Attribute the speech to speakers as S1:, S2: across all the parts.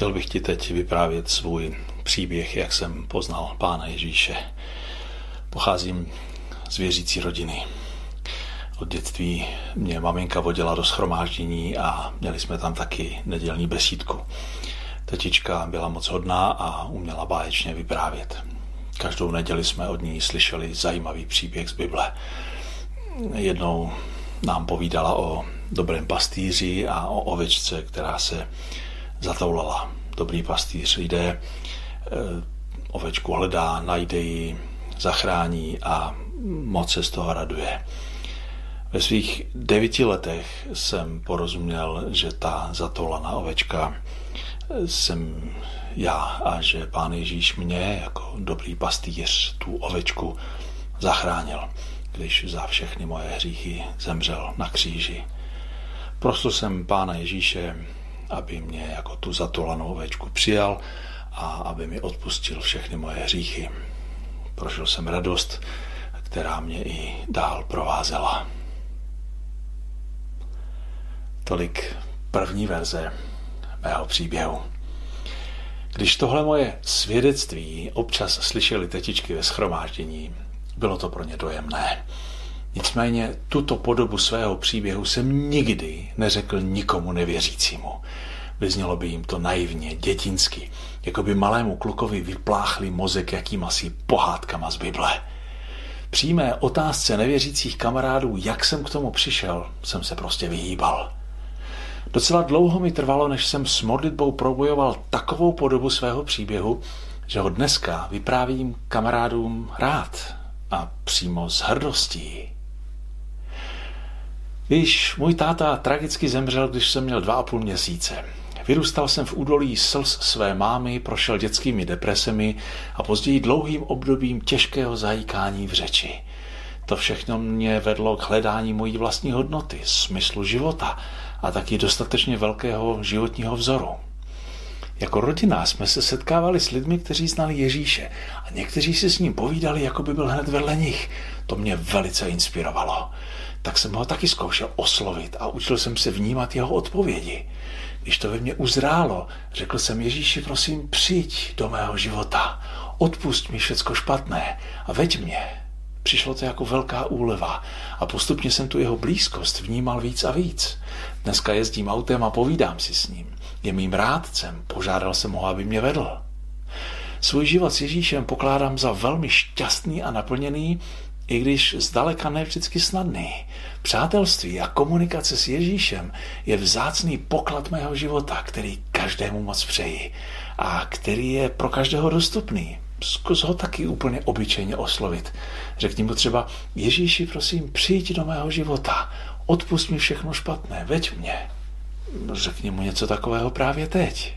S1: Chtěl bych ti teď vyprávět svůj příběh, jak jsem poznal Pána Ježíše. Pocházím z věřící rodiny. Od dětství mě maminka vodila do shromáždění a měli jsme tam taky nedělní besídku. Tetička byla moc hodná a uměla báječně vyprávět. Každou neděli jsme od ní slyšeli zajímavý příběh z Bible. Jednou nám povídala o dobrém pastýři a o ovečce, která se zatoulala. Dobrý pastýř jde, ovečku hledá, najde ji, zachrání a moc se z toho raduje. Ve svých 9 letech jsem porozuměl, že ta zatoulaná ovečka jsem já a že Pán Ježíš mě jako dobrý pastýř tu ovečku zachránil, když za všechny moje hříchy zemřel na kříži. Prosil jsem Pána Ježíše, aby mě jako tu zatoulanou ovečku přijal a aby mi odpustil všechny moje hříchy. Prožil jsem radost, která mě i dál provázela. Tolik první verze mého příběhu. Když tohle moje svědectví občas slyšeli tetičky ve shromáždění, bylo to pro ně dojemné. Nicméně tuto podobu svého příběhu jsem nikdy neřekl nikomu nevěřícímu. Vyznělo by jim to naivně, dětinsky, jako by malému klukovi vypláchli mozek jakýmasi pohádkama z Bible. Při mé otázce nevěřících kamarádů, jak jsem k tomu přišel, jsem se prostě vyhýbal. Docela dlouho mi trvalo, než jsem s modlitbou probojoval takovou podobu svého příběhu, že ho dneska vyprávím kamarádům rád a přímo s hrdostí. Víš, můj táta tragicky zemřel, když jsem měl 2,5 měsíce. Vyrůstal jsem v údolí slz své mámy, prošel dětskými depresemi a později dlouhým obdobím těžkého zajíkání v řeči. To všechno mě vedlo k hledání mojí vlastní hodnoty, smyslu života a taky dostatečně velkého životního vzoru. Jako rodina jsme se setkávali s lidmi, kteří znali Ježíše a někteří si s ním povídali, jako by byl hned vedle nich. To mě velice inspirovalo. Tak jsem ho taky zkoušel oslovit a učil jsem se vnímat jeho odpovědi. Když to ve mně uzrálo, řekl jsem Ježíši, prosím, přijď do mého života, odpusť mi všecko špatné a veď mě. Přišlo to jako velká úleva a postupně jsem tu jeho blízkost vnímal víc a víc. Dneska jezdím autem a povídám si s ním. Je mým rádcem, požádal jsem ho, aby mě vedl. Svůj život s Ježíšem pokládám za velmi šťastný a naplněný, i když zdaleka ne vždycky snadný. Přátelství a komunikace s Ježíšem je vzácný poklad mého života, který každému moc přeji a který je pro každého dostupný. Zkus ho taky úplně obyčejně oslovit. Řekni mu třeba, Ježíši, prosím, přijď do mého života, odpusť mi všechno špatné, veď mě. Řekni mu něco takového právě teď.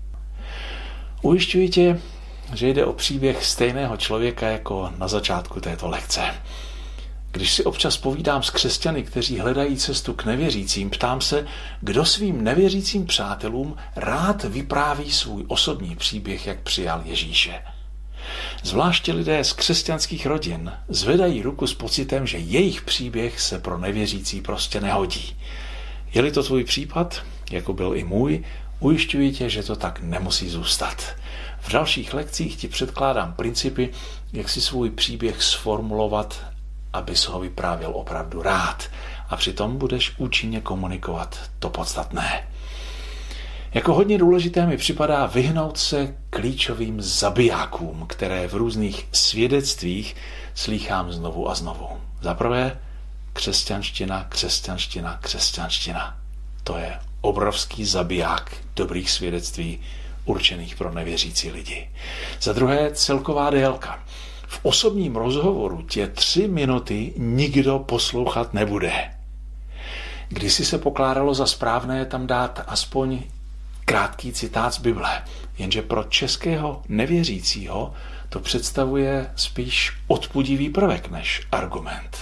S1: Ujišťuji tě, že jde o příběh stejného člověka jako na začátku této lekce. Když si občas povídám s křesťany, kteří hledají cestu k nevěřícím, ptám se, kdo svým nevěřícím přátelům rád vypráví svůj osobní příběh, jak přijal Ježíše. Zvláště lidé z křesťanských rodin zvedají ruku s pocitem, že jejich příběh se pro nevěřící prostě nehodí. Je-li to tvůj případ, jako byl i můj, ujišťuji tě, že to tak nemusí zůstat. V dalších lekcích ti předkládám principy, jak si svůj příběh sformulovat, abys ho vyprávěl opravdu rád a přitom budeš účinně komunikovat to podstatné. Jako hodně důležité mi připadá vyhnout se klíčovým zabijákům, které v různých svědectvích slýchám znovu a znovu. Za prvé, křesťanština, křesťanština, křesťanština. To je obrovský zabiják dobrých svědectví určených pro nevěřící lidi. Za druhé, celková délka. V osobním rozhovoru tě 3 minuty nikdo poslouchat nebude. Kdysi se pokládalo za správné tam dát aspoň krátký citát z Bible, jenže pro českého nevěřícího to představuje spíš odpudivý prvek než argument.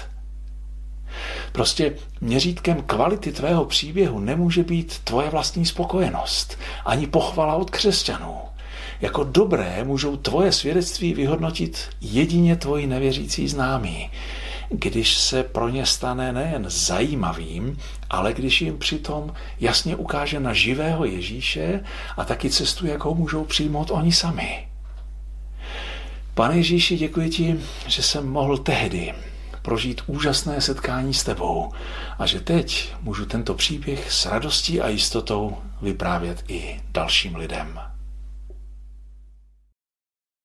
S1: Prostě měřítkem kvality tvého příběhu nemůže být tvoje vlastní spokojenost, ani pochvala od křesťanů. Jako dobré můžou tvoje svědectví vyhodnotit jedině tvoji nevěřící známí. když se pro ně stane nejen zajímavým, ale když jim přitom jasně ukáže na živého Ježíše a taky cestu, jakou můžou přijmout oni sami. Pane Ježíši, děkuji ti, že jsem mohl tehdy prožít úžasné setkání s tebou a že teď můžu tento příběh s radostí a jistotou vyprávět i dalším lidem.